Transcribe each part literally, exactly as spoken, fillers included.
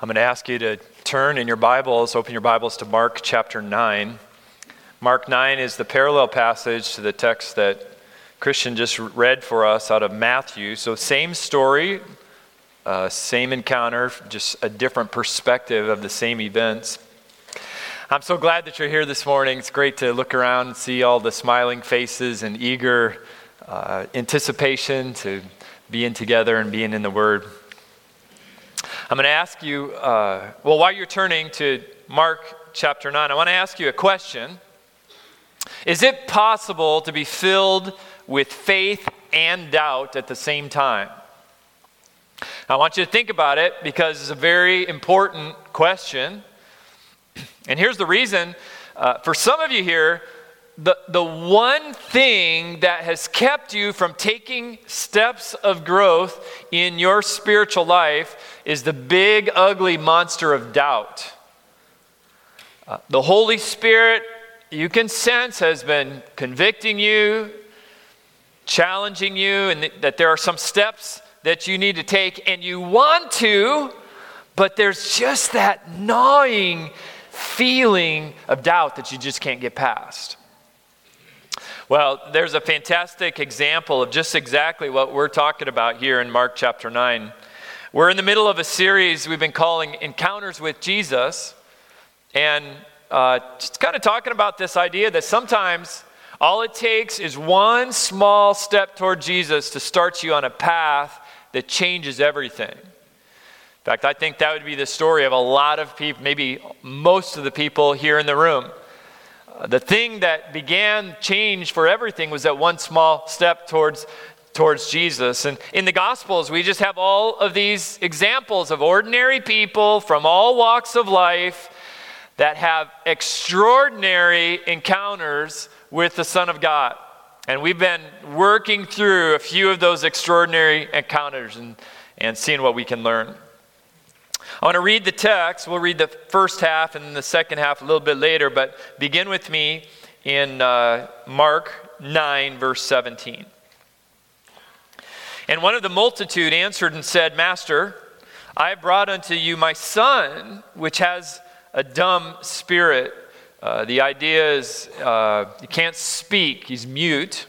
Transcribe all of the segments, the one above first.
I'm going to ask you to turn in your Bibles, open your Bibles to Mark chapter nine. Mark nine is the parallel passage to the text that Christian just read for us out of Matthew. So same story, uh, same encounter, just a different perspective of the same events. I'm so glad that you're here this morning. It's great to look around and see all the smiling faces and eager uh, anticipation to being together and being in the Word. I'm going to ask you, uh, well, while you're turning to Mark chapter nine, I want to ask you a question. Is it possible to be filled with faith and doubt at the same time? I want you to think about it because it's a very important question. And here's the reason. Uh, for some of you here, the, the one thing that has kept you from taking steps of growth in your spiritual life is the big, ugly monster of doubt. Uh, the Holy Spirit, you can sense, has been convicting you, challenging you, and th- that there are some steps that you need to take, and you want to, but there's just that gnawing feeling of doubt that you just can't get past. Well, there's a fantastic example of just exactly what we're talking about here in Mark chapter nine. We're in the middle of a series we've been calling Encounters with Jesus, and uh, just kind of talking about this idea that sometimes all it takes is one small step toward Jesus to start you on a path that changes everything. In fact, I think that would be the story of a lot of people, maybe most of the people here in the room. Uh, the thing that began change for everything was that one small step towards towards Jesus. And in the Gospels, we just have all of these examples of ordinary people from all walks of life that have extraordinary encounters with the Son of God. And we've been working through a few of those extraordinary encounters and, and seeing what we can learn. I want to read the text. We'll read the first half and then the second half a little bit later, but begin with me in uh, Mark nine, verse seventeen. And one of the multitude answered and said, Master, I have brought unto you my son, which has a dumb spirit. Uh, the idea is uh, he can't speak, he's mute.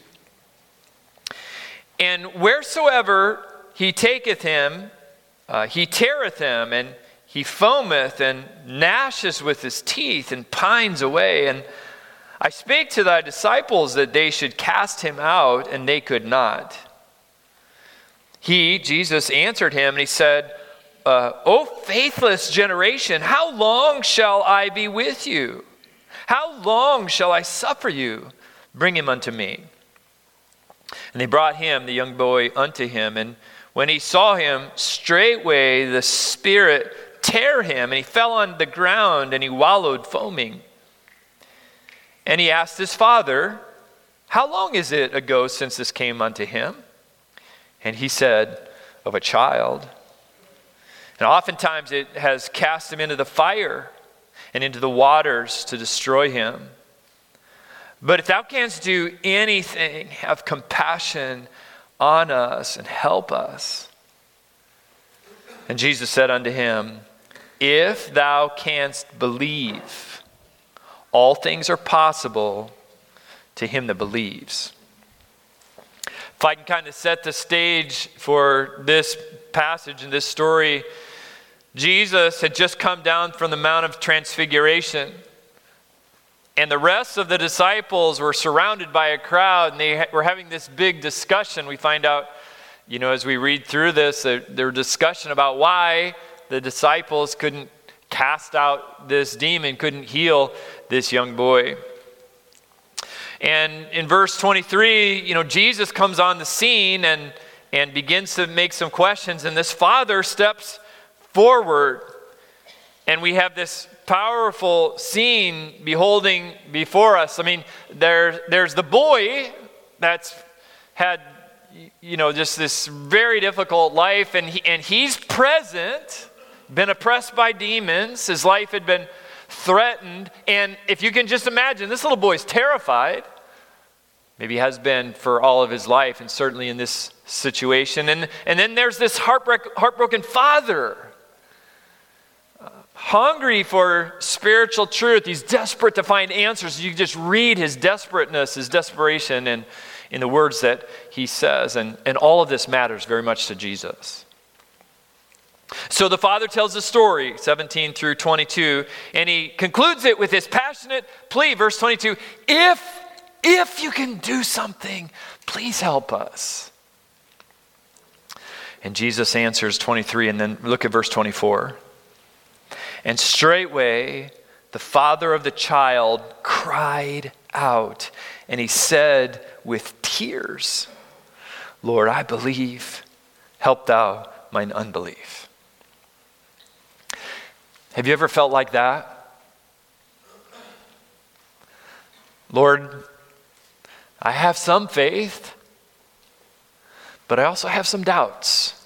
And wheresoever he taketh him, uh, he teareth him, and he foameth and gnasheth with his teeth and pines away. And I spake to thy disciples that they should cast him out, and they could not. He, Jesus, answered him, and he said, uh, O faithless generation, how long shall I be with you? How long shall I suffer you? Bring him unto me. And they brought him, the young boy, unto him. And when he saw him, straightway the spirit tear him, and he fell on the ground, and he wallowed foaming. And he asked his father, How long is it ago since this came unto him? And he said, Of a child. And oftentimes it has cast him into the fire and into the waters to destroy him. But if thou canst do anything, have compassion on us and help us. And Jesus said unto him, If thou canst believe, all things are possible to him that believes. If I can kind of set the stage for this passage and this story, Jesus had just come down from the Mount of Transfiguration. And the rest of the disciples were surrounded by a crowd, and they were having this big discussion. We find out, you know, as we read through this, their discussion about why the disciples couldn't cast out this demon, couldn't heal this young boy. And in verse twenty-three, you know, Jesus comes on the scene and, and begins to make some questions. And this father steps forward. And we have this powerful scene beholding before us. I mean, there, there's the boy that's had, you know, just this very difficult life. And, he, and he's present, been oppressed by demons. His life had been threatened. And if you can just imagine, this little boy's terrified. Maybe has been for all of his life, and certainly in this situation. And, and then there's this heartbreak, heartbroken father hungry for spiritual truth. He's desperate to find answers. You just read his desperateness, his desperation in, in the words that he says. And, and all of this matters very much to Jesus. So the Father tells the story, seventeen through twenty-two, and he concludes it with his passionate plea, verse twenty-two, if, if you can do something, please help us. And Jesus answers twenty-three, and then look at verse twenty-four. And straightway the father of the child cried out, and he said with tears, Lord, I believe, help thou mine unbelief. Have you ever felt like that? Lord, I have some faith, but I also have some doubts.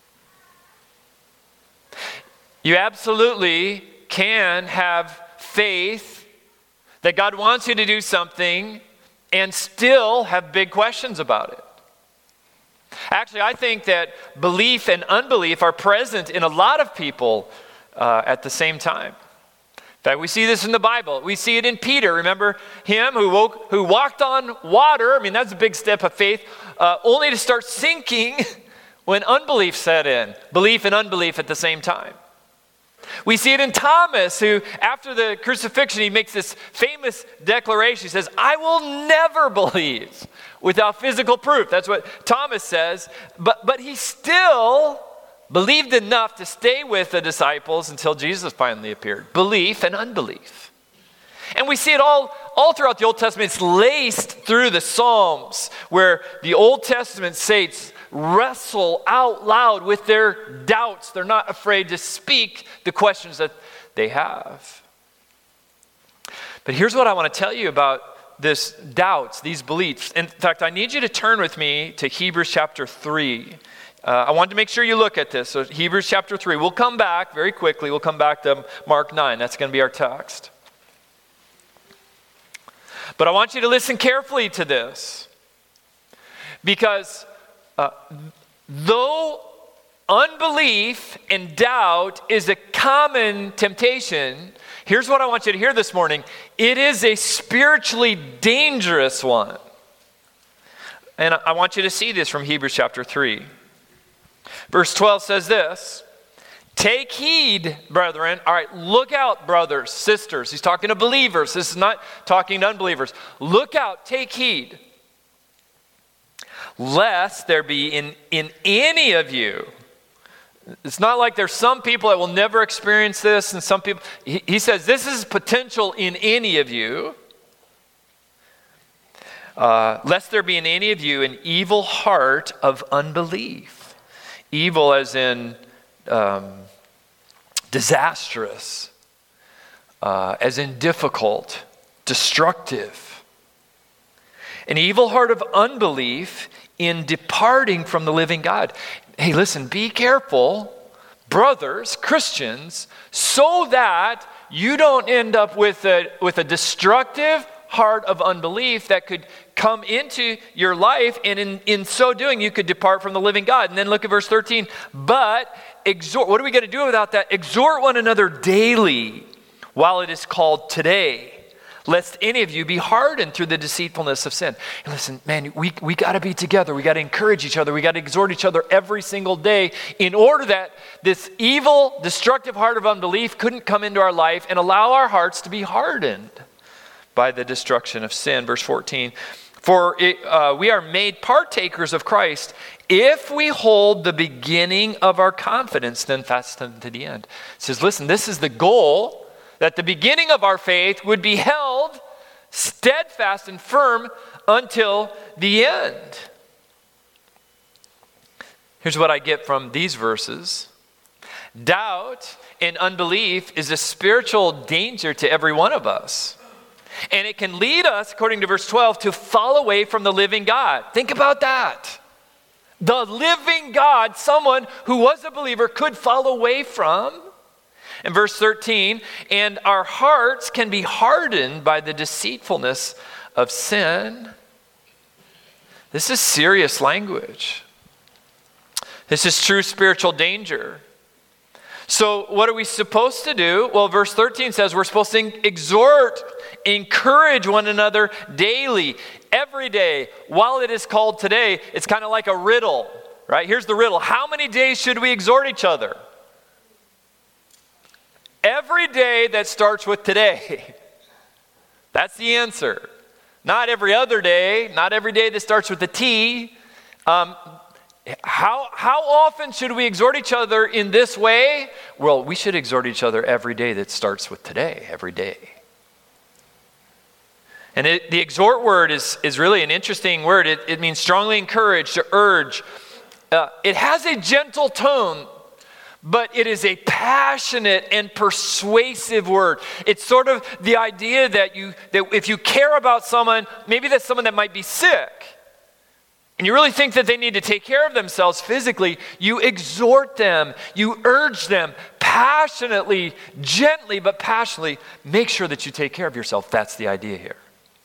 You absolutely can have faith that God wants you to do something and still have big questions about it. Actually, I think that belief and unbelief are present in a lot of people uh, at the same time. In fact, we see this in the Bible. We see it in Peter. Remember him who woke, who walked on water? I mean, that's a big step of faith, uh, only to start sinking when unbelief set in. Belief and unbelief at the same time. We see it in Thomas, who after the crucifixion, he makes this famous declaration. He says, I will never believe without physical proof. That's what Thomas says. But, but he still believed enough to stay with the disciples until Jesus finally appeared. Belief and unbelief. And we see it all, all throughout the Old Testament. It's laced through the Psalms, where the Old Testament saints wrestle out loud with their doubts. They're not afraid to speak the questions that they have. But here's what I want to tell you about this doubts, these beliefs. In fact, I need you to turn with me to Hebrews chapter three. Uh, I wanted to make sure you look at this. So Hebrews chapter three. We'll come back very quickly. We'll come back to Mark nine. That's going to be our text. But I want you to listen carefully to this. Because uh, though unbelief and doubt is a common temptation, here's what I want you to hear this morning. It is a spiritually dangerous one. And I want you to see this from Hebrews chapter three. Verse twelve says this, take heed, brethren. All right, look out, brothers, sisters. He's talking to believers. This is not talking to unbelievers. Look out, take heed, lest there be in, in any of you. It's not like there's some people that will never experience this, and some people, he, he says this is potential in any of you. Uh, lest there be in any of you an evil heart of unbelief. Evil as in um, disastrous, uh, as in difficult, destructive. An evil heart of unbelief in departing from the living God. Hey, listen, be careful, brothers, Christians, so that you don't end up with a, with a destructive heart of unbelief that could come into your life, and in, in so doing, you could depart from the living God. And then look at verse thirteen. But exhort, what are we going to do without that? Exhort one another daily while it is called today, lest any of you be hardened through the deceitfulness of sin. And listen, man, we, we got to be together. We got to encourage each other. We got to exhort each other every single day in order that this evil, destructive heart of unbelief couldn't come into our life and allow our hearts to be hardened by the destruction of sin. Verse fourteen, for it, uh, we are made partakers of Christ if we hold the beginning of our confidence then fast unto the end. It says, listen, this is the goal, that the beginning of our faith would be held steadfast and firm until the end. Here's what I get from these verses. Doubt and unbelief is a spiritual danger to every one of us. And it can lead us, according to verse twelve, to fall away from the living God. Think about that. The living God, someone who was a believer could fall away from. And verse thirteen, and our hearts can be hardened by the deceitfulness of sin. This is serious language. This is true spiritual danger. So what are we supposed to do? Well, verse thirteen says we're supposed to exhort, encourage one another daily, every day. While it is called today, it's kind of like a riddle, right? Here's the riddle. How many days should we exhort each other? Every day that starts with today. That's the answer. Not every other day, not every day that starts with a T. Um, how, how often should we exhort each other in this way? Well, we should exhort each other every day that starts with today, every day. And it, the exhort word is, is really an interesting word. It, it means strongly encourage, to urge. Uh, it has a gentle tone, but it is a passionate and persuasive word. It's sort of the idea that you that if you care about someone, maybe that's someone that might be sick, and you really think that they need to take care of themselves physically, you exhort them, you urge them passionately, gently, but passionately, make sure that you take care of yourself. That's the idea here.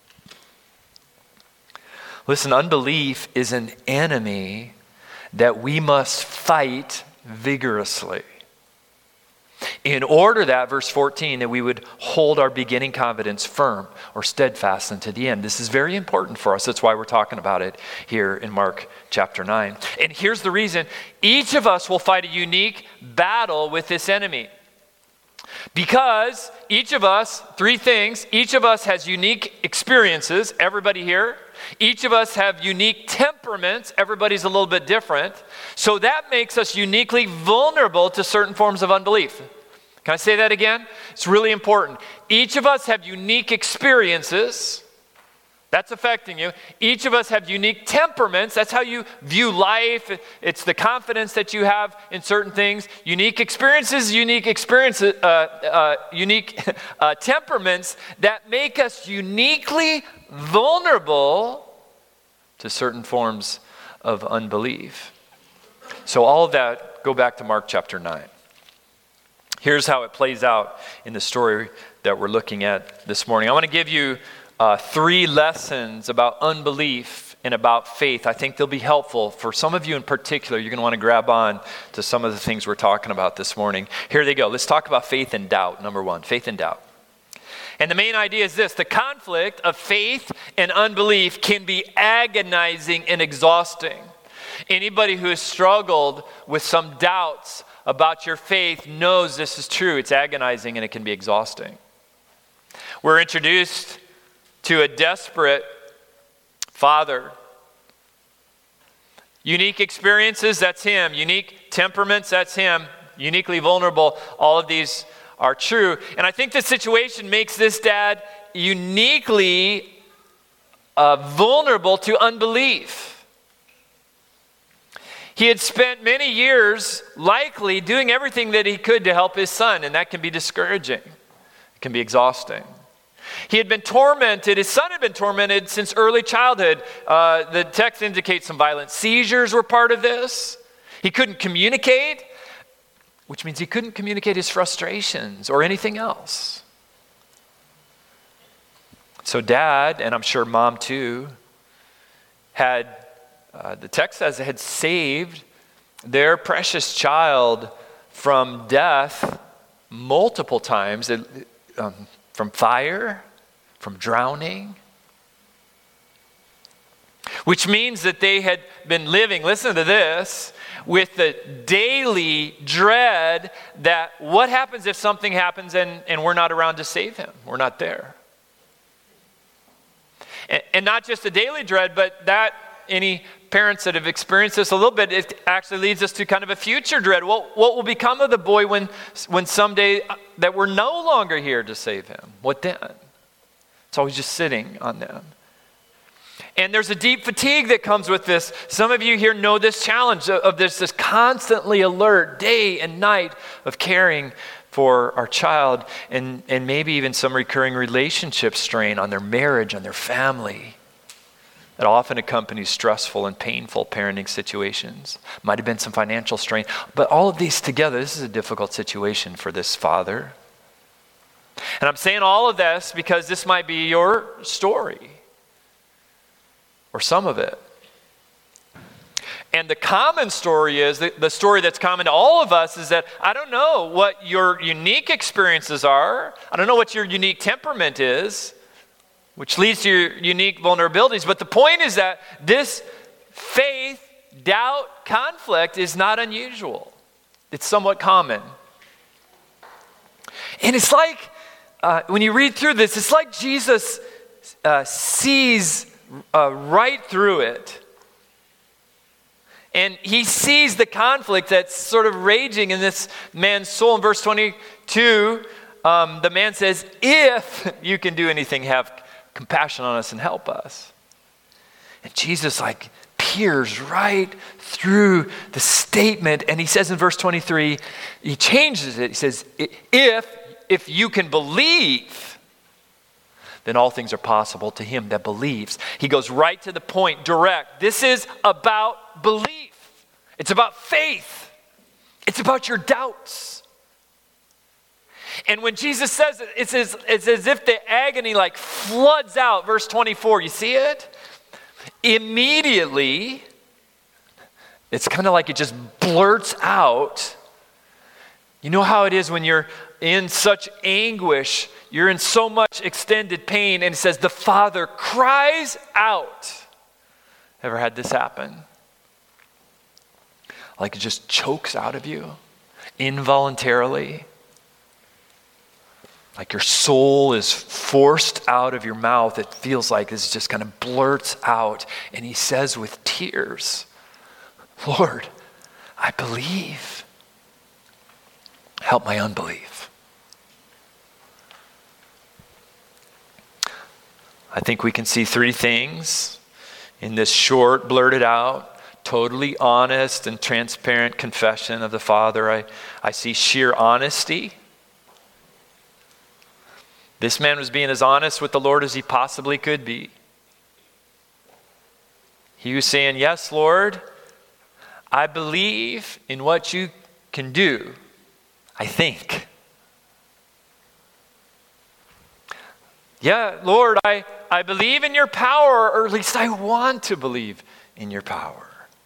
Listen, unbelief is an enemy that we must fight vigorously. In order that, verse fourteen, that we would hold our beginning confidence firm or steadfast unto the end. This is very important for us. That's why we're talking about it here in Mark chapter nine. And here's the reason. Each of us will fight a unique battle with this enemy. Because each of us, three things, each of us has unique experiences, everybody here. Each of us have unique temperaments, everybody's a little bit different. So that makes us uniquely vulnerable to certain forms of unbelief. Can I say that again? It's really important. Each of us have unique experiences. That's affecting you. Each of us have unique temperaments. That's how you view life. It's the confidence that you have in certain things. Unique experiences, unique experiences, uh, uh, unique uh, temperaments that make us uniquely vulnerable to certain forms of unbelief. So all of that, go back to Mark chapter nine. Here's how it plays out in the story that we're looking at this morning. I want to give you Uh, three lessons about unbelief and about faith. I think they'll be helpful for some of you in particular. You're going to want to grab on to some of the things we're talking about this morning. Here they go. Let's talk about faith and doubt. Number one, faith and doubt. And the main idea is this: the conflict of faith and unbelief can be agonizing and exhausting. Anybody who has struggled with some doubts about your faith knows this is true. It's agonizing and it can be exhausting. We're introduced to a desperate father. Unique experiences, that's him. Unique temperaments, that's him. Uniquely vulnerable, all of these are true. And I think the situation makes this dad uniquely uh, vulnerable to unbelief. He had spent many years likely doing everything that he could to help his son, and that can be discouraging. It can be exhausting. He had been tormented. His son had been tormented since early childhood. Uh, the text indicates some violent seizures were part of this. He couldn't communicate, which means he couldn't communicate his frustrations or anything else. So dad, and I'm sure mom too, had, uh, the text says, had saved their precious child from death multiple times. It, um, From fire, from drowning. Which means that they had been living, listen to this, with the daily dread that what happens if something happens and, and we're not around to save him? We're not there. And, and not just a daily dread, but that any parents that have experienced this a little bit, it actually leads us to kind of a future dread. What, what will become of the boy when, when someday that we're no longer here to save him? What then? It's always just sitting on them. And there's a deep fatigue that comes with this. Some of you here know this challenge of, of this, this constantly alert day and night of caring for our child, and, and maybe even some recurring relationship strain on their marriage, on their family. That often accompanies stressful and painful parenting situations. Might have been some financial strain. But all of these together, this is a difficult situation for this father. And I'm saying all of this because this might be your story. Or some of it. And the common story is, the, the story that's common to all of us is that I don't know what your unique experiences are. I don't know what your unique temperament is, which leads to your unique vulnerabilities. But the point is that this faith, doubt, conflict is not unusual. It's somewhat common. And it's like, uh, when you read through this, it's like Jesus uh, sees uh, right through it. And he sees the conflict that's sort of raging in this man's soul. In verse twenty-two, um, the man says, if you can do anything, have compassion on us and help us. And Jesus like peers right through the statement. And he says in verse twenty-three, he changes it. He says, if, if you can believe, then all things are possible to him that believes. He goes right to the point, direct. This is about belief. It's about faith. It's about your doubts. And when Jesus says it, it's as, it's as if the agony like floods out. Verse twenty-four, you see it? Immediately, it's kind of like it just blurts out. You know how it is when you're in such anguish, you're in so much extended pain, and it says the Father cries out. Ever had this happen? Like it just chokes out of you involuntarily. Like your soul is forced out of your mouth. It feels like it just kind of blurts out. And he says with tears, Lord, I believe. Help my unbelief. I think we can see three things in this short, blurted out, totally honest and transparent confession of the Father. I, I see sheer honesty. This man was being as honest with the Lord as he possibly could be. He was saying, yes, Lord, I believe in what you can do, I think. Yeah, Lord, I, I believe in your power, or at least I want to believe in your power.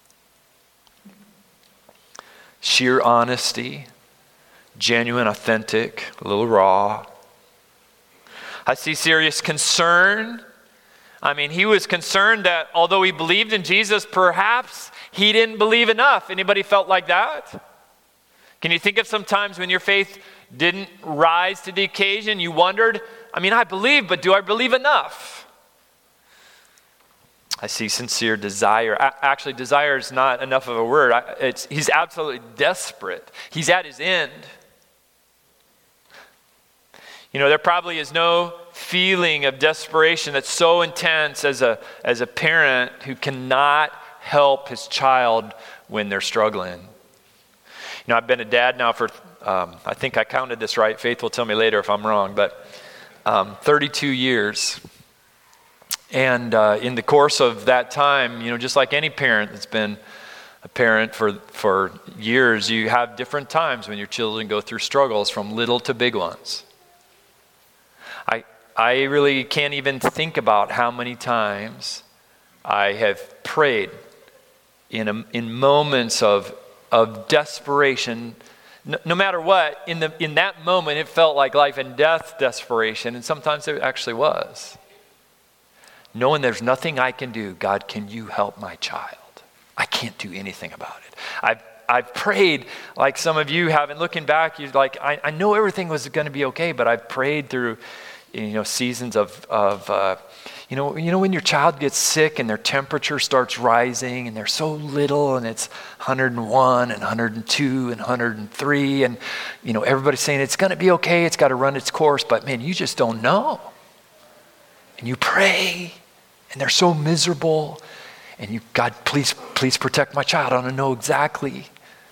Sheer honesty, genuine, authentic, a little raw. I see serious concern. I mean, he was concerned that although he believed in Jesus, perhaps he didn't believe enough. Anybody felt like that? Can you think of some times when your faith didn't rise to the occasion? You wondered, I mean, I believe, but do I believe enough? I see sincere desire. Actually, desire is not enough of a word. It's, he's absolutely desperate. He's at his end. You know, there probably is no feeling of desperation that's so intense as a, as a parent who cannot help his child when they're struggling. You know, I've been a dad now for, um, I think I counted this right. Faith will tell me later if I'm wrong, but um, thirty-two years. And uh, in the course of that time, you know, just like any parent that's been a parent for, for years, you have different times when your children go through struggles from little to big ones. I I really can't even think about how many times I have prayed in a, in moments of of desperation. No, no matter what, in the in that moment, it felt like life and death desperation, and sometimes it actually was. Knowing there's nothing I can do, God, can you help my child? I can't do anything about it. I've I've prayed like some of you have, and looking back, you're like, I, I know everything was going to be okay, but I've prayed through, you know, seasons of of uh, you know, you know when your child gets sick and their temperature starts rising and they're so little and it's one hundred one and one hundred two and one hundred three, and you know everybody's saying it's going to be okay, it's got to run its course, but man, you just don't know. And you pray, and they're so miserable, and you, God, please, please protect my child. I want to know exactly.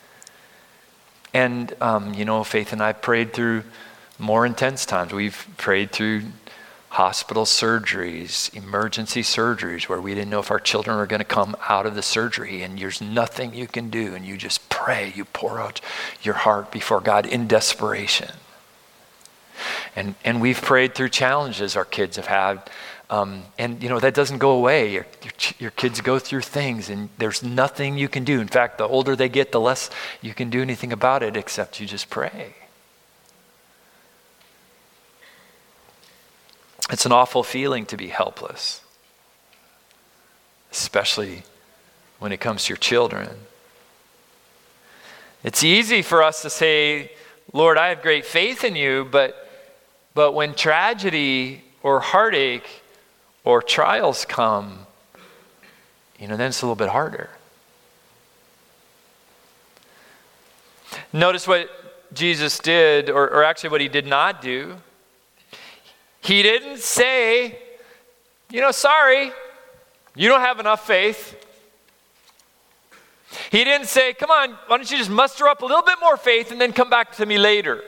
And, um, you know, Faith and I prayed through more intense times. We've prayed through hospital surgeries, emergency surgeries, where we didn't know if our children were going to come out of the surgery, and there's nothing you can do, and you just pray. You pour out your heart before God in desperation. And and we've prayed through challenges our kids have had Um, and, you know, that doesn't go away. Your, your, your kids go through things, and there's nothing you can do. In fact, the older they get, the less you can do anything about it except you just pray. It's an awful feeling to be helpless, especially when it comes to your children. It's easy for us to say, Lord, I have great faith in you, but but when tragedy or heartache or trials come, you know, then it's a little bit harder. Notice what Jesus did, or, or actually what he did not do. He didn't say, you know, sorry, you don't have enough faith. He didn't say, come on, why don't you just muster up a little bit more faith and then come back to me later.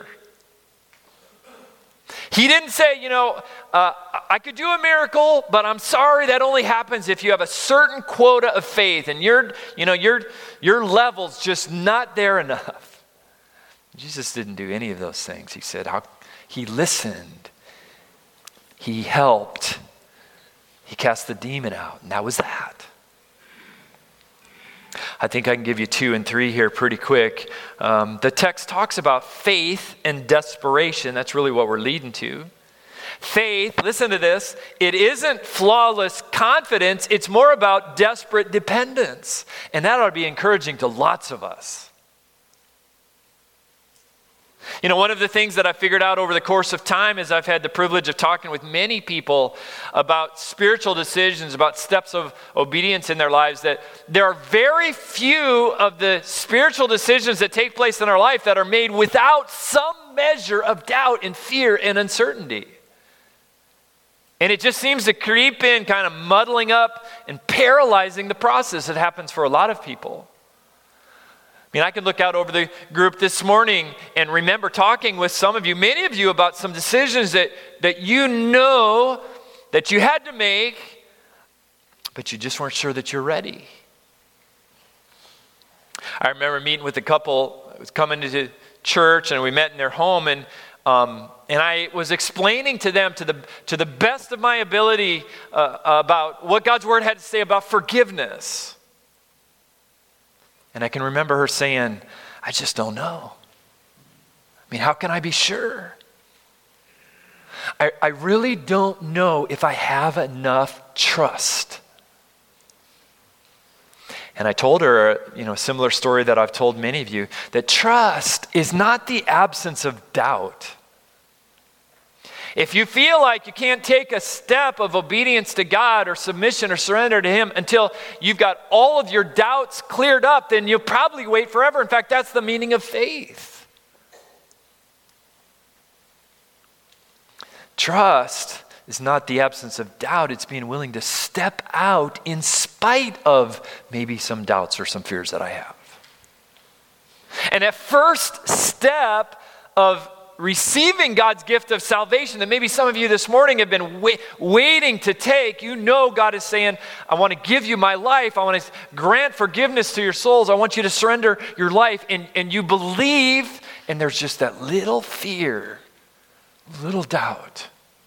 He didn't say, you know, uh, I could do a miracle, but I'm sorry that only happens if you have a certain quota of faith and your, you know, your, your level's just not there enough. Jesus didn't do any of those things. He said, how, he listened. He helped. He cast the demon out, and that was that. I think I can give you two and three here pretty quick. Um, the text talks about faith and desperation. That's really what we're leading to. Faith, listen to this, it isn't flawless confidence. It's more about desperate dependence. And that ought to be encouraging to lots of us. You know, one of the things that I figured out over the course of time is I've had the privilege of talking with many people about spiritual decisions, about steps of obedience in their lives, that there are very few of the spiritual decisions that take place in our life that are made without some measure of doubt and fear and uncertainty. And it just seems to creep in, kind of muddling up and paralyzing the process that happens for a lot of people. I mean, I could look out over the group this morning and remember talking with some of you, many of you, about some decisions that, that you know that you had to make, but you just weren't sure that you're ready. I remember meeting with a couple that was coming to church, and we met in their home, and um, and I was explaining to them to the to the best of my ability uh, about what God's Word had to say about forgiveness. And I can remember her saying, I just don't know. I mean, how can I be sure? I, I really don't know if I have enough trust. And I told her, you know, a similar story that I've told many of you, that trust is not the absence of doubt. If you feel like you can't take a step of obedience to God or submission or surrender to Him until you've got all of your doubts cleared up, then you'll probably wait forever. In fact, that's the meaning of faith. Trust is not the absence of doubt. It's being willing to step out in spite of maybe some doubts or some fears that I have. And that first step of receiving God's gift of salvation that maybe some of you this morning have been wait, waiting to take, you know God is saying, I want to give you my life. I want to grant forgiveness to your souls. I want you to surrender your life. And, and you believe, and there's just that little fear, little doubt.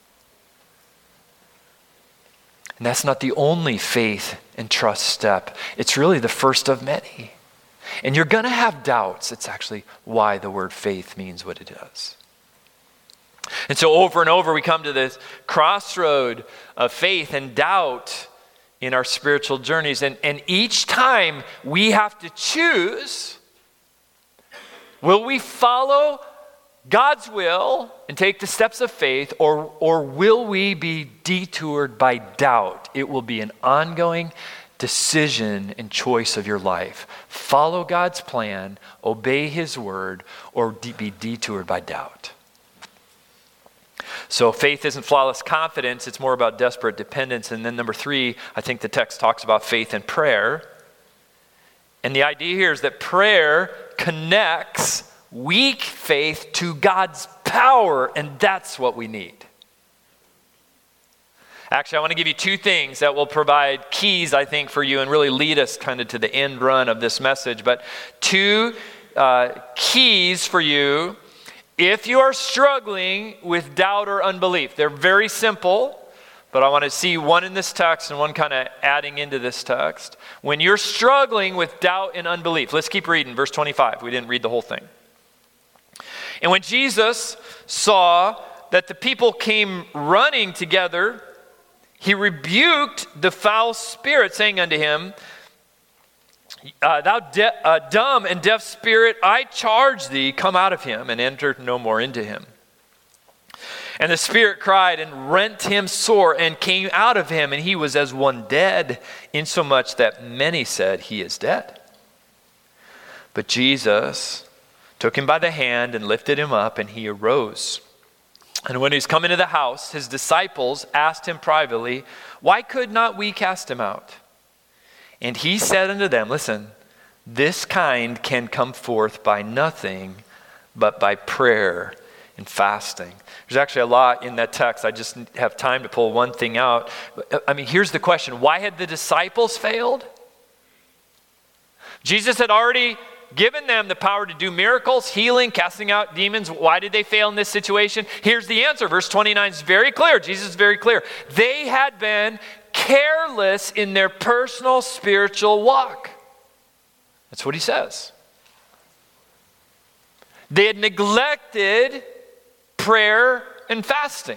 And that's not the only faith and trust step. It's really the first of many. And you're going to have doubts. It's actually why the word faith means what it does. And so over and over we come to this crossroad of faith and doubt in our spiritual journeys. And, and each time we have to choose, will we follow God's will and take the steps of faith, or, or will we be detoured by doubt? It will be an ongoing decision and choice of your life. Follow God's plan, obey His word, or de- be detoured by doubt. So faith isn't flawless confidence. It's more about desperate dependence. And then number three, I think the text talks about faith and prayer. And the idea here is that prayer connects weak faith to God's power, and that's what we need. Actually, I want to give you two things that will provide keys, I think, for you and really lead us kind of to the end run of this message. But two uh, keys for you if you are struggling with doubt or unbelief. They're very simple, but I want to see one in this text and one kind of adding into this text. When you're struggling with doubt and unbelief, let's keep reading, verse twenty-five. We didn't read the whole thing. And when Jesus saw that the people came running together, he rebuked the foul spirit, saying unto him, uh, Thou de- uh, dumb and deaf spirit, I charge thee, come out of him, and enter no more into him. And the spirit cried and rent him sore and came out of him, and he was as one dead, insomuch that many said, He is dead. But Jesus took him by the hand and lifted him up, and he arose. And when he was come into the house, his disciples asked him privately, Why could not we cast him out? And he said unto them, Listen, this kind can come forth by nothing but by prayer and fasting. There's actually a lot in that text. I just have time to pull one thing out. I mean, here's the question. Why had the disciples failed? Jesus had already given them the power to do miracles, healing, casting out demons. Why did they fail in this situation? Here's the answer. Verse twenty-nine is very clear. Jesus is very clear. They had been careless in their personal spiritual walk. That's what he says. They had neglected prayer and fasting.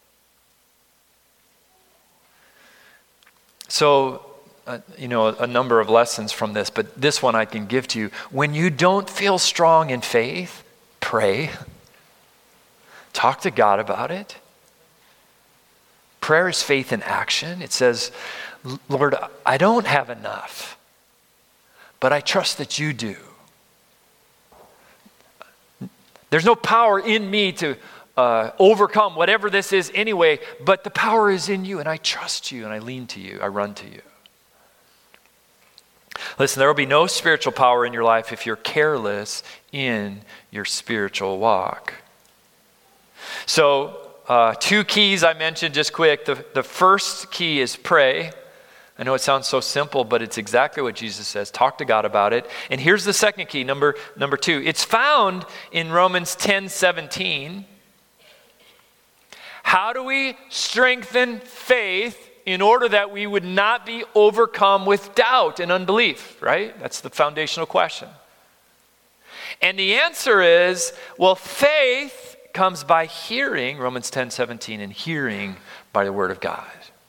So, uh, you know, a, a number of lessons from this, but this one I can give to you. When you don't feel strong in faith, pray. Talk to God about it. Prayer is faith in action. It says, Lord, I don't have enough, but I trust that you do. There's no power in me to uh, overcome whatever this is anyway, but the power is in you, and I trust you, and I lean to you, I run to you. Listen, there will be no spiritual power in your life if you're careless in your spiritual walk. So, uh, two keys I mentioned just quick. The, the first key is pray. I know it sounds so simple, but it's exactly what Jesus says. Talk to God about it. And here's the second key, number, number two. It's found in Romans ten seventeen. How do we strengthen faith in order that we would not be overcome with doubt and unbelief, right? That's the foundational question. And the answer is, well, faith comes by hearing, Romans ten seventeen, and hearing by the word of God.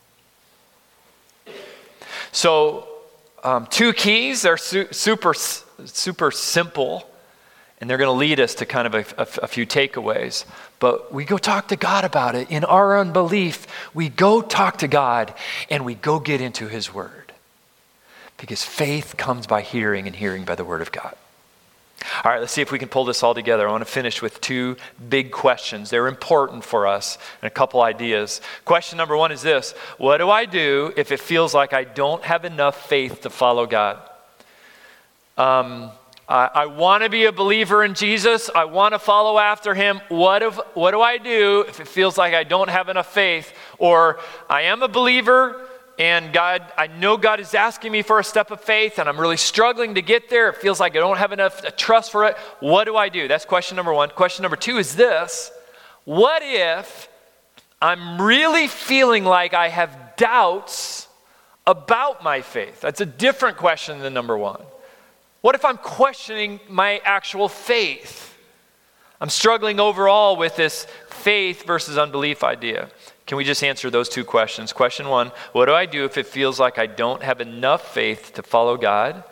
So, um, two keys, they're su- super, super simple, and they're going to lead us to kind of a, a, a few takeaways. But we go talk to God about it. In our unbelief, we go talk to God, and we go get into his word. Because faith comes by hearing, and hearing by the word of God. All right, let's see if we can pull this all together. I want to finish with two big questions. They're important for us, and a couple ideas. Question number one is this: what do I do if it feels like I don't have enough faith to follow God? Um, I, I want to be a believer in Jesus. I want to follow after him. What if, what do I do if it feels like I don't have enough faith? Or I am a believer, and God, I know God is asking me for a step of faith, and I'm really struggling to get there. It feels like I don't have enough trust for it. What do I do? That's question number one. Question number two is this: what if I'm really feeling like I have doubts about my faith? That's a different question than number one. What if I'm questioning my actual faith? I'm struggling overall with this faith versus unbelief idea. Can we just answer those two questions? Question one, what do I do if it feels like I don't have enough faith to follow God?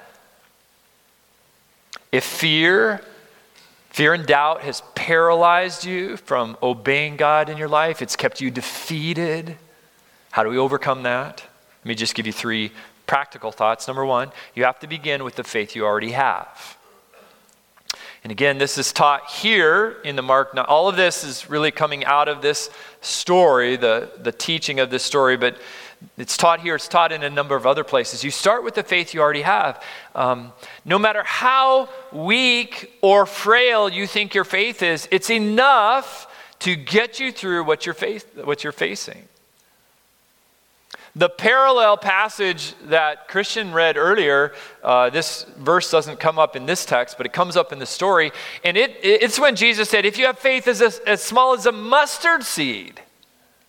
If fear, fear and doubt has paralyzed you from obeying God in your life, it's kept you defeated, how do we overcome that? Let me just give you three practical thoughts. Number one, you have to begin with the faith you already have. And again, this is taught here in the Mark. Now, all of this is really coming out of this story, the, the teaching of this story, but it's taught here. It's taught in a number of other places. You start with the faith you already have. Um, no matter how weak or frail you think your faith is, it's enough to get you through what you're, face, what you're facing. The parallel passage that Christian read earlier, uh, this verse doesn't come up in this text, but it comes up in the story. And it, it's when Jesus said, if you have faith as, a, as small as a mustard seed,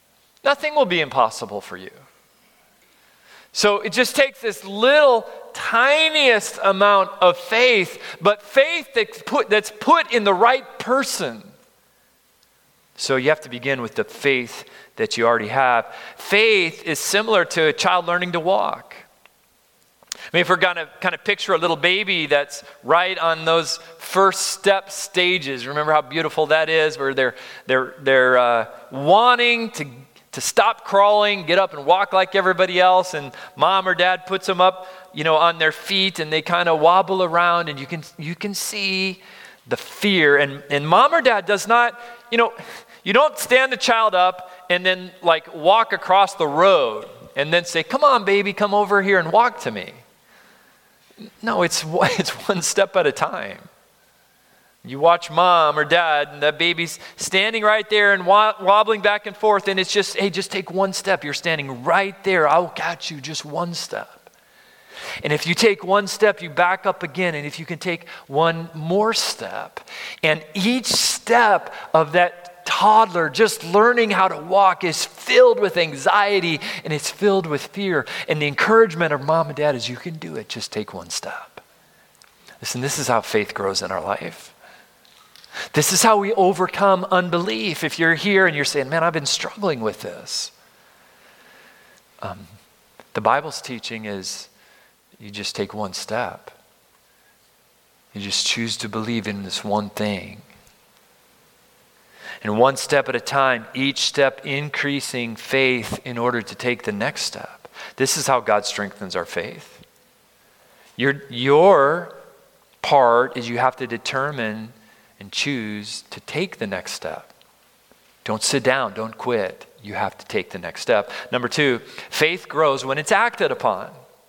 Nothing will be impossible for you. So it just takes this little tiniest amount of faith, but faith that's put, that's put in the right person. So you have to begin with the faith that you already have. Faith is similar to a child learning to walk. I mean, if we're going to kind of picture a little baby that's right on those first step stages, remember how beautiful that is, where they're they're they're uh, wanting to to stop crawling, get up and walk like everybody else, and mom or dad puts them up, you know, on their feet, and they kind of wobble around, and you can you can see the fear. And and mom or dad does not, you know, you don't stand the child up and then like walk across the road and then say, "Come on, baby, come over here and walk to me." No, it's it's one step at a time. You watch mom or dad, and that baby's standing right there and wa- wobbling back and forth, and it's just, hey, just take one step. You're standing right there. I'll catch you just one step. And if you take one step, you back up again, and if you can take one more step, and each step of that toddler just learning how to walk is filled with anxiety, and it's filled with fear. And the encouragement of mom and dad is, you can do it. Just take one step. Listen, this is how faith grows in our life. This is how we overcome unbelief. If you're here and you're saying, man, I've been struggling with this. Um, the Bible's teaching is you just take one step. You just choose to believe in this one thing. And one step at a time, each step increasing faith in order to take the next step. This is how God strengthens our faith. Your, your part is you have to determine and choose to take the next step. Don't sit down, don't quit. You have to take the next step. Number two, faith grows when it's acted upon.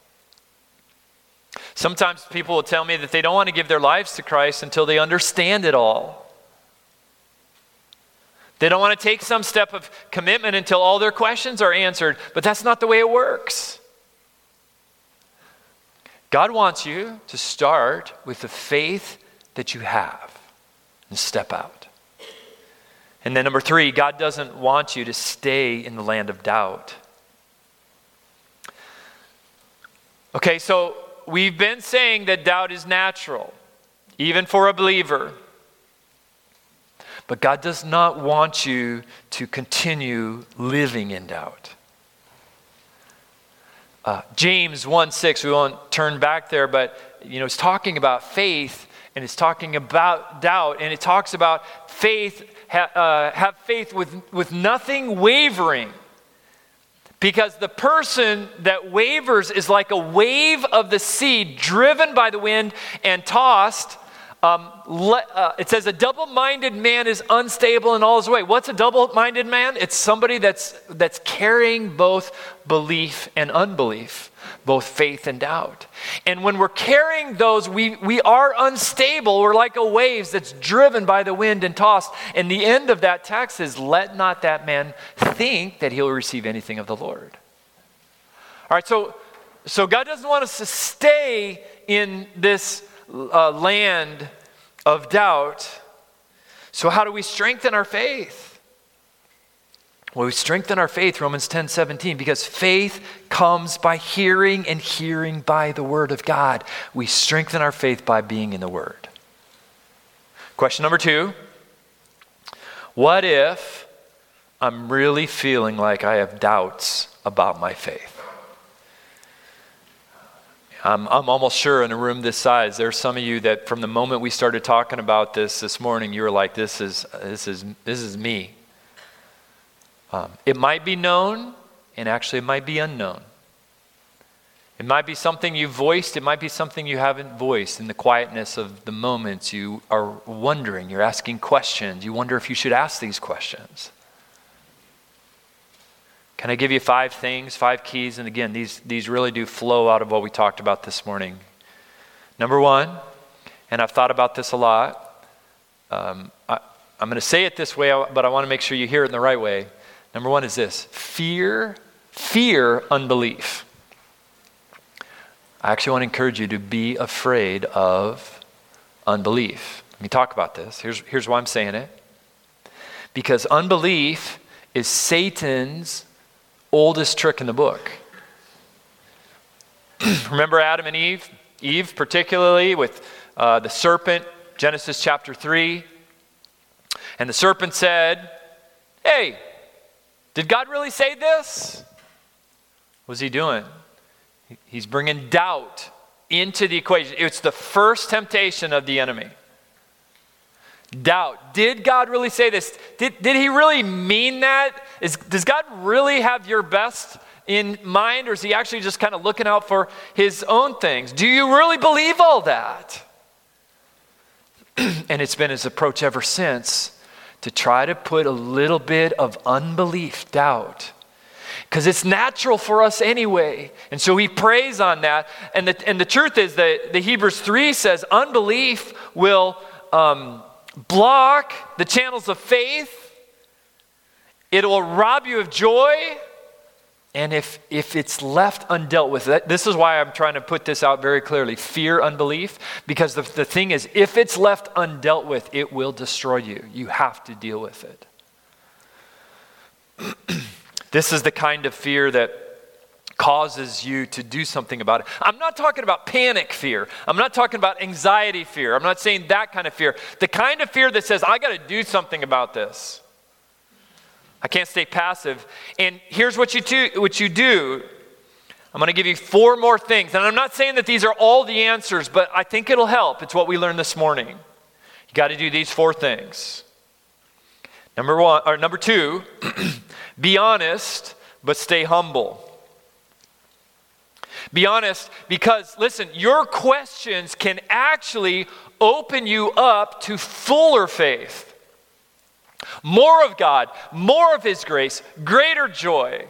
Sometimes people will tell me that they don't want to give their lives to Christ until they understand it all. They don't want to take some step of commitment until all their questions are answered, but that's not the way it works. God wants you to start with the faith that you have and step out. And then number three, God doesn't want you to stay in the land of doubt. Okay, so we've been saying that doubt is natural, even for a believer. But God does not want you to continue living in doubt. Uh, James one six, we won't turn back there, but you know, it's talking about faith, and it's talking about doubt, and it talks about faith, ha, uh, have faith with, with nothing wavering. Because the person that wavers is like a wave of the sea driven by the wind and tossed. Um, le, uh, it says a double-minded man is unstable in all his way. What's a double-minded man? It's somebody that's that's carrying both belief and unbelief, both faith and doubt. And when we're carrying those, we, we are unstable. We're like a wave that's driven by the wind and tossed. And the end of that text is, let not that man think that he'll receive anything of the Lord. All right, so, so God doesn't want us to stay in this Uh, land of doubt. So how do we strengthen our faith? Well, we strengthen our faith, Romans ten seventeen, because faith comes by hearing, and hearing by the word of God. We strengthen our faith by being in the word. Question number two, what if I'm really feeling like I have doubts about my faith? I'm, I'm almost sure in a room this size, there's some of you that from the moment we started talking about this this morning, you were like, this is this is this is me. Um, it might be known, and actually it might be unknown. It might be something you voiced, it might be something you haven't voiced. In the quietness of the moments, you are wondering, you're asking questions, you wonder if you should ask these questions. Can I give you five things, five keys? And again, these, these really do flow out of what we talked about this morning. Number one, and I've thought about this a lot. Um, I, I'm going to say it this way, but I want to make sure you hear it in the right way. Number one is this: fear, fear unbelief. I actually want to encourage you to be afraid of unbelief. Let me talk about this. Here's, here's why I'm saying it. Because unbelief is Satan's oldest trick in the book. Remember Adam and Eve? Eve particularly with uh, the serpent, Genesis chapter three. And the serpent said, hey, did God really say this? What's he doing? He's bringing doubt into the equation. It's the first temptation of the enemy. Doubt. Did God really say this? Did, did he really mean that? Is, does God really have your best in mind, or is he actually just kind of looking out for his own things? Do you really believe all that? And it's been his approach ever since to try to put a little bit of unbelief, doubt, because it's natural for us anyway. And so he preys on that. And the, and the truth is that the Hebrews three says unbelief will um, block the channels of faith. It will rob you of joy. And if, if it's left undealt with, this is why I'm trying to put this out very clearly. Fear unbelief. Because the, the thing is, if it's left undealt with, it will destroy you. You have to deal with it. This is the kind of fear that causes you to do something about it. I'm not talking about panic fear. I'm not talking about anxiety fear. I'm not saying that kind of fear. The kind of fear that says, I got to do something about this. I can't stay passive. And here's what you do, what you do. I'm going to give you four more things. And I'm not saying that these are all the answers, but I think it'll help. It's what we learned this morning. You got to do these four things. Number one, or number two, be honest, but stay humble. Be honest because, listen, your questions can actually open you up to fuller faith. More of God, more of his grace, greater joy.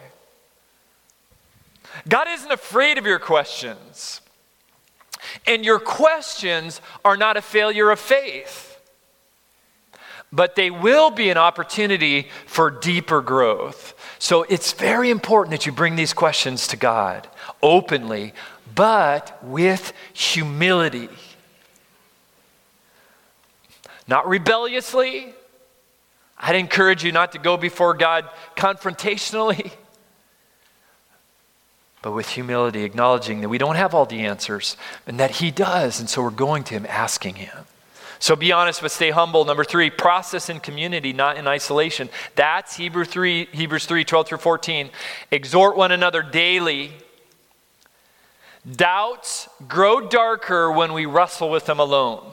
God isn't afraid of your questions. And your questions are not a failure of faith. But they will be an opportunity for deeper growth. So it's very important that you bring these questions to God openly, but with humility. Not rebelliously. I'd encourage you not to go before God confrontationally, but with humility, acknowledging that we don't have all the answers and that he does. And so we're going to him, asking him. So be honest, but stay humble. Number three, process in community, not in isolation. That's Hebrews three, Hebrews three, twelve through fourteen. Exhort one another daily. Doubts grow darker when we wrestle with them alone.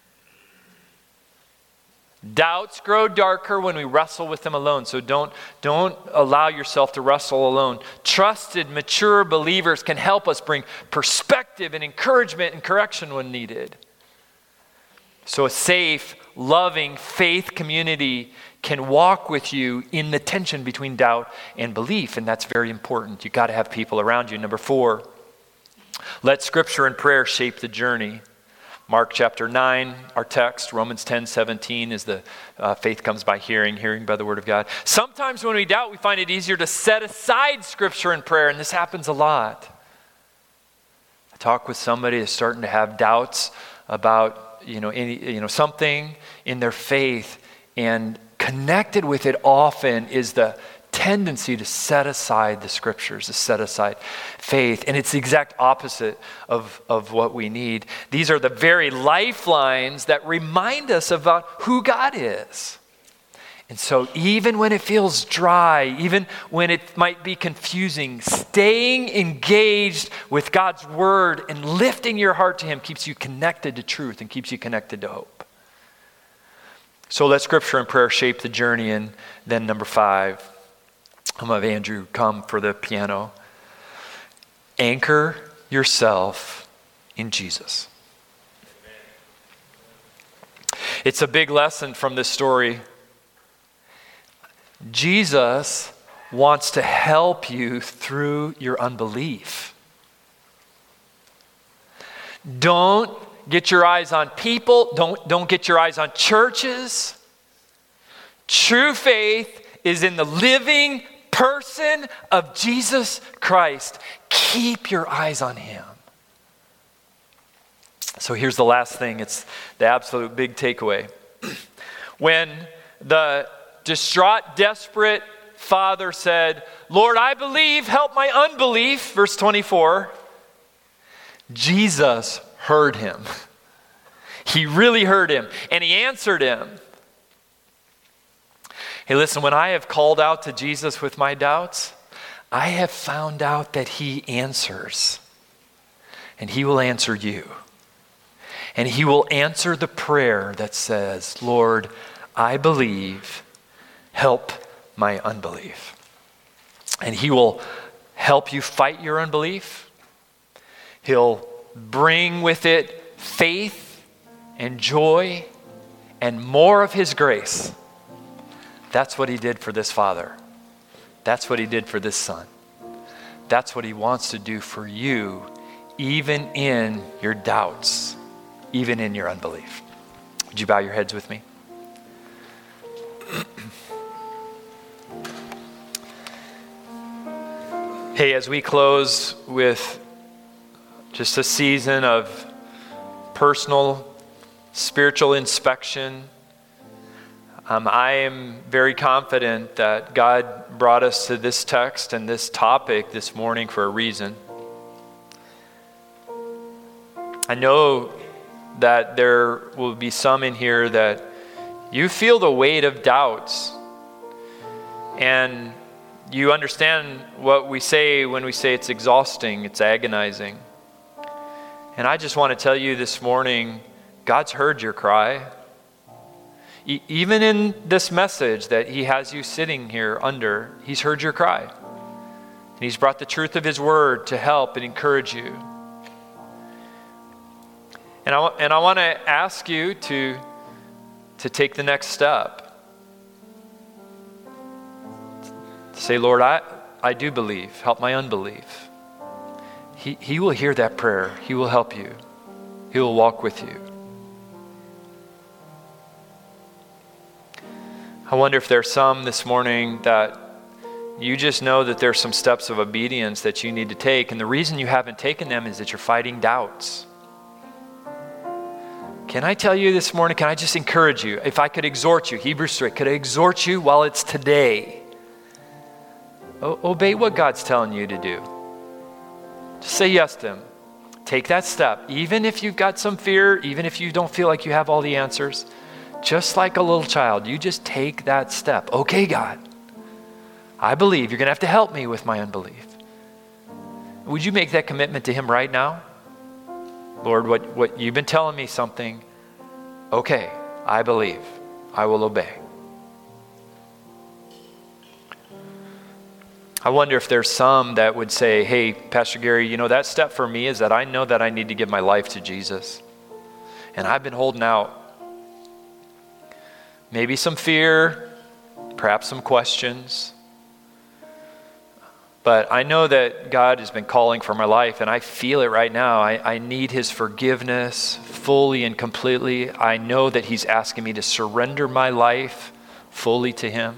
Doubts grow darker when we wrestle with them alone. So don't, don't allow yourself to wrestle alone. Trusted, mature believers can help us bring perspective and encouragement and correction when needed. So a safe, loving faith community can walk with you in the tension between doubt and belief, and that's very important. You've got to have people around you. Number four, let Scripture and prayer shape the journey. Mark chapter nine, our text, Romans ten seventeen is the uh, faith comes by hearing, hearing by the word of God. Sometimes when we doubt, we find it easier to set aside Scripture and prayer, and this happens a lot. I talk with somebody that's starting to have doubts about, you know, any, you know, something in their faith, and connected with it often is the tendency to set aside the Scriptures, to set aside faith. And it's the exact opposite of, of what we need. These are the very lifelines that remind us about who God is. And so even when it feels dry, even when it might be confusing, staying engaged with God's word and lifting your heart to him keeps you connected to truth and keeps you connected to hope. So let Scripture and prayer shape the journey. And then number five, I'm going to have Andrew come for the piano. Anchor yourself in Jesus. It's a big lesson from this story. Jesus wants to help you through your unbelief. Don't get your eyes on people. Don't, don't get your eyes on churches. True faith is in the living person of Jesus Christ. Keep your eyes on him. So here's the last thing. It's the absolute big takeaway. When the distraught, desperate father said, Lord, I believe, help my unbelief, verse twenty-four, Jesus heard him. He really heard him, and he answered him. Hey, listen, when I have called out to Jesus with my doubts, I have found out that he answers. And he will answer you. And he will answer the prayer that says, Lord, I believe, help my unbelief. And he will help you fight your unbelief. He'll bring with it faith and joy and more of his grace. That's what he did for this father. That's what he did for this son. That's what he wants to do for you, even in your doubts, even in your unbelief. Would you bow your heads with me? Hey, as we close with just a season of personal, spiritual inspection, Um, I am very confident that God brought us to this text and this topic this morning for a reason. I know that there will be some in here that you feel the weight of doubts, and you understand what we say when we say it's exhausting, it's agonizing. And I just want to tell you this morning, God's heard your cry. Even in this message that he has you sitting here under, he's heard your cry. And he's brought the truth of his word to help and encourage you. And I, and I want to ask you to, to take the next step. To say, Lord, I, I do believe. Help my unbelief. He, he will hear that prayer. He will help you. He will walk with you. I wonder if there's some this morning that you just know that there's some steps of obedience that you need to take, and the reason you haven't taken them is that you're fighting doubts. Can I tell you this morning, can I just encourage you, if I could exhort you, Hebrews three, could I exhort you while it's today? O- obey what God's telling you to do. Just say yes to him. Take that step. Even if you've got some fear, even if you don't feel like you have all the answers, just like a little child, you just take that step. Okay, God, I believe you're going to have to help me with my unbelief. Would you make that commitment to him right now? Lord, what, what you've been telling me something. Okay, I believe. I will obey. I wonder if there's some that would say, hey, Pastor Gary, you know, that step for me is that I know that I need to give my life to Jesus. And I've been holding out. Maybe some fear, perhaps some questions. But I know that God has been calling for my life, and I feel it right now. I, I need his forgiveness fully and completely. I know that he's asking me to surrender my life fully to him.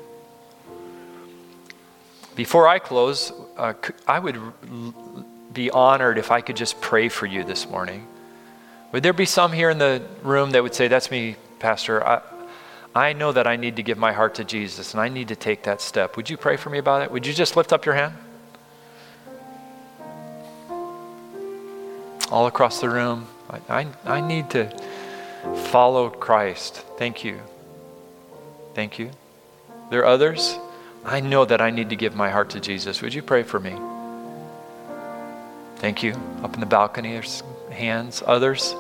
Before I close, uh, I would be honored if I could just pray for you this morning. Would there be some here in the room that would say, that's me, Pastor. I, I know that I need to give my heart to Jesus, and I need to take that step. Would you pray for me about it? Would you just lift up your hand? All across the room. I, I, I need to follow Christ. Thank you. Thank you. There are others? I know that I need to give my heart to Jesus. Would you pray for me? Thank you. Up in the balcony, there's hands. Others?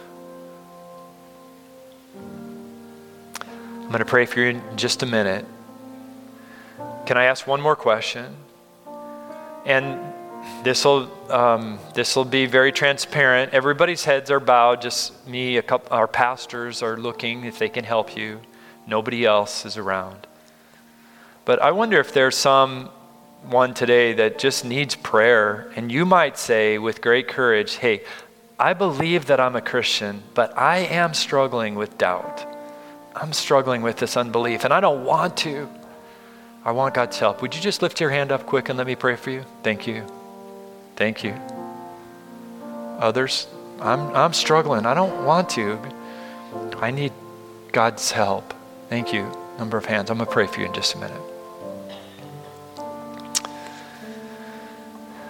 I'm going to pray for you in just a minute. Can I ask one more question? And this will um, this will be very transparent. Everybody's heads are bowed. Just me, a couple, our pastors are looking if they can help you. Nobody else is around. But I wonder if there's someone today that just needs prayer, and you might say with great courage, hey, I believe that I'm a Christian, but I am struggling with doubt. I'm struggling with this unbelief, and I don't want to. I want God's help. Would you just lift your hand up quick and let me pray for you? Thank you. Thank you. Others, I'm I'm struggling. I don't want to. I need God's help. Thank you. Number of hands. I'm going to pray for you in just a minute.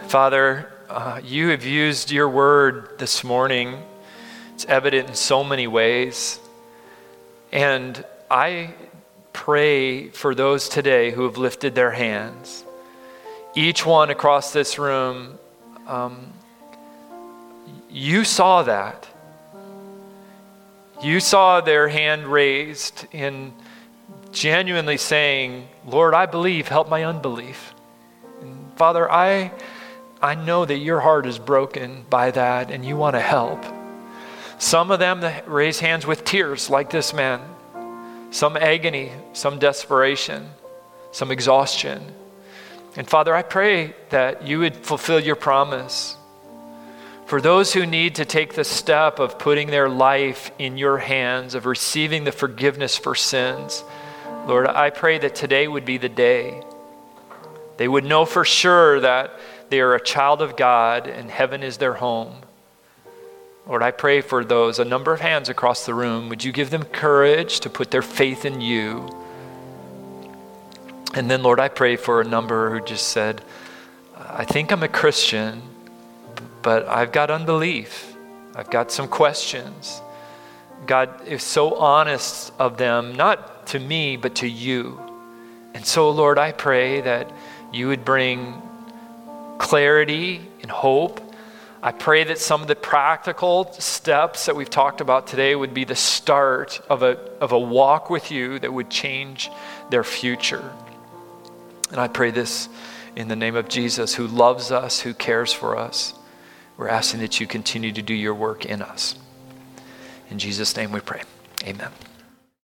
Father, uh, you have used your word this morning. It's evident in so many ways. And I pray for those today who have lifted their hands. Each one across this room, um, you saw that. You saw their hand raised in genuinely saying, Lord, I believe, help my unbelief. And Father, I, I know that your heart is broken by that and you want to help. Some of them that raise hands with tears like this man, some agony, some desperation, some exhaustion. And Father, I pray that you would fulfill your promise. For those who need to take the step of putting their life in your hands, of receiving the forgiveness for sins, Lord, I pray that today would be the day. They would know for sure that they are a child of God and heaven is their home. Lord, I pray for those, a number of hands across the room. Would you give them courage to put their faith in you? And then, Lord, I pray for a number who just said, I think I'm a Christian, but I've got unbelief. I've got some questions. God is so honest of them, not to me, but to you. And so, Lord, I pray that you would bring clarity and hope. I pray that some of the practical steps that we've talked about today would be the start of a, of a walk with you that would change their future. And I pray this in the name of Jesus, who loves us, who cares for us. We're asking that you continue to do your work in us. In Jesus' name we pray. Amen.